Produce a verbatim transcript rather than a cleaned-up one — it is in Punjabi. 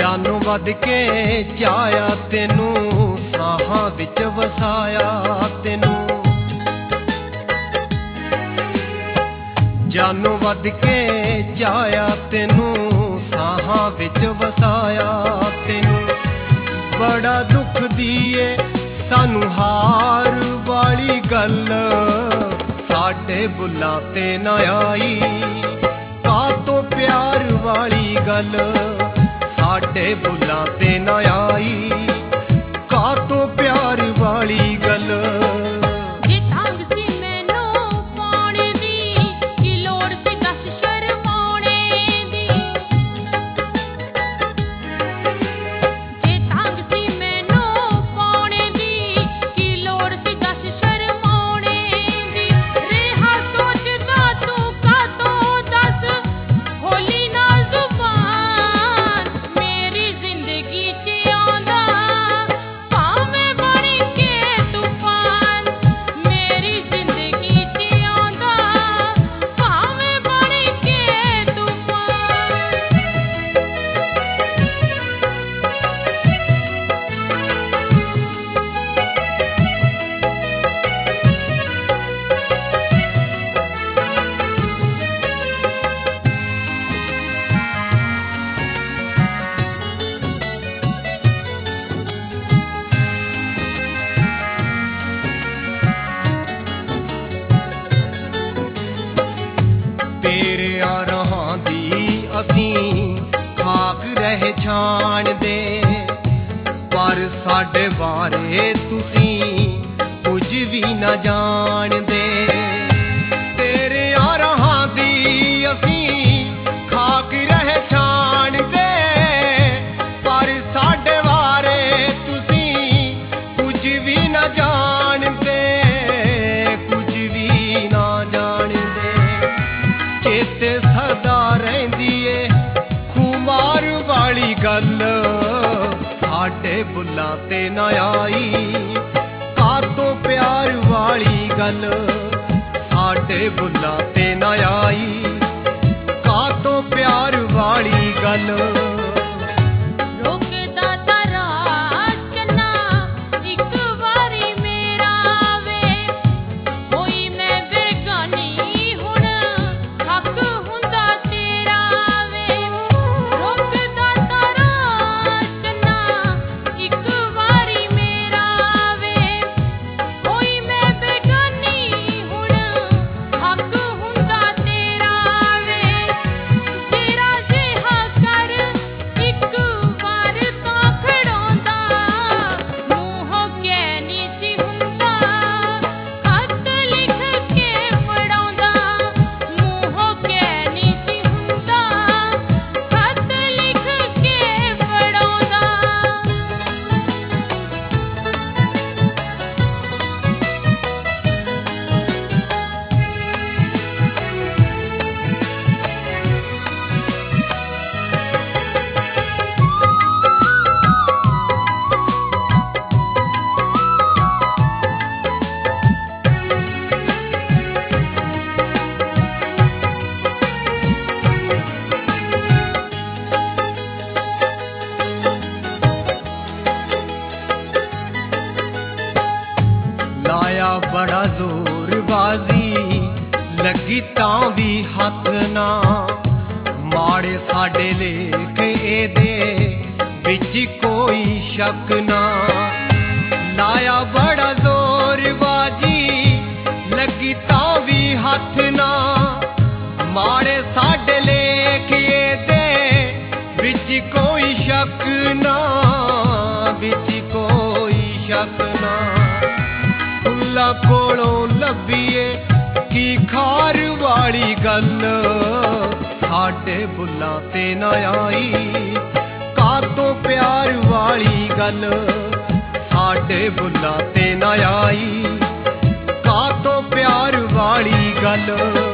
ਜਾਨੋਂ ਵੱਧ ਕੇ ਚਾਹਿਆ ਤੈਨੂੰ, ਸਾਹਾਂ ਵਿੱਚ ਵਸਾਇਆ ਤੈਨੂੰ। ਜਾਨੋਂ ਵੱਧ ਕੇ ਚਾਹਿਆ ਤੈਨੂੰ, ਸਾਹਾਂ ਵਿੱਚ ਵਸਾਇਆ ਤੈਨੂੰ। ਬੜਾ ਦੁੱਖ ਦੀਏ ਸਾਨੂੰ ਹਾਰ ਵਾਲੀ ਗੱਲ, ਸਾਡੇ ਬੁੱਲਾਂ ਤੇ ਨਾ ਆਈ। ਕਾਤੋਂ ਪਿਆਰ ਵਾਲੀ ਗੱਲ ਸਾਡੇ ਬੁੱਲਾਂ ਤੇ ਨਾ ਆਈ। ਕਾਤੋਂ ਪਿਆਰ ਵਾਲੀ ਗੱਲ। ਅਸੀਂ ਖਾਕ ਰਹਿ ਛਾਣਦੇ, ਪਰ ਸਾਡੇ ਬਾਰੇ ਤੁਸੀਂ ਕੁਝ ਵੀ ਨਾ ਜਾਣਦੇ। ਤੇਰਿਆਂ ਰਾਹਾਂ ਦੀ ਅਸੀਂ ਖਾਕ ਰਹਿ ਛਾਣਦੇ, ਪਰ ਸਾਡੇ ਬਾਰੇ ਤੁਸੀਂ ਕੁਝ ਵੀ ਨਾ ਜਾਣਦੇ, ਕੁਝ ਵੀ ਨਾ ਜਾਣਦੇ। ਚੇਤੇ ਸਦਾ ਰਹਿੰਦੀ ਏ ਖੁਮਾਰ ਵਾਲੀ ਗੱਲ, ਸਾਡੇ ਬੁੱਲਾਂ ਤੇ ਨਾ ਆਈ। ਕਾਤੋਂ ਪਿਆਰ ਵਾਲੀ ਗੱਲ ਸਾਡੇ ਬੁੱਲਾਂ ਤੇ ਨਾ ਆਈ। ਕਾਤੋਂ ਪਿਆਰ ਵਾਲੀ ਗੱਲ। ਲਾਇਆ ਬੜਾ ਜ਼ੋਰ ਬਾਜ਼ੀ ਲੱਗੀ ਤਾਂ ਵੀ ਹੱਥ ਨਾ, ਮਾੜੇ ਸਾਡੇ ਲੇਖ ਇਹਦੇ ਵਿੱਚ ਕੋਈ ਸ਼ੱਕ ਨਾ। ਲਾਇਆ ਬੜਾ ਜ਼ੋਰ ਬਾਜ਼ੀ ਲੱਗੀ ਤਾਂ ਵੀ ਹੱਥ ਨਾ, ਮਾੜੇ ਸਾਡੇ ਲੇਖ ਇਹਦੇ ਵਿੱਚ ਕੋਈ ਸ਼ੱਕ ਨਾ, ਵਿੱਚ ਕੋਈ ਸ਼ੱਕ ਨਾ। ਫੁੱਲਾਂ ਕੋਲੋਂ ਲੱਭੀਏ ਕੀ ਖਾਰ ਵਾਲੀ ਗੱਲ, ਸਾਡੇ ਬੁੱਲਾਂ ਤੇ ਨਾ ਆਈ। ਕਾਤੋਂ ਪਿਆਰ ਵਾਲੀ ਗੱਲ ਸਾਡੇ ਬੁੱਲਾਂ ਤੇ ਨਾ ਆਈ। ਕਾਤੋਂ ਪਿਆਰ ਵਾਲੀ ਗੱਲ।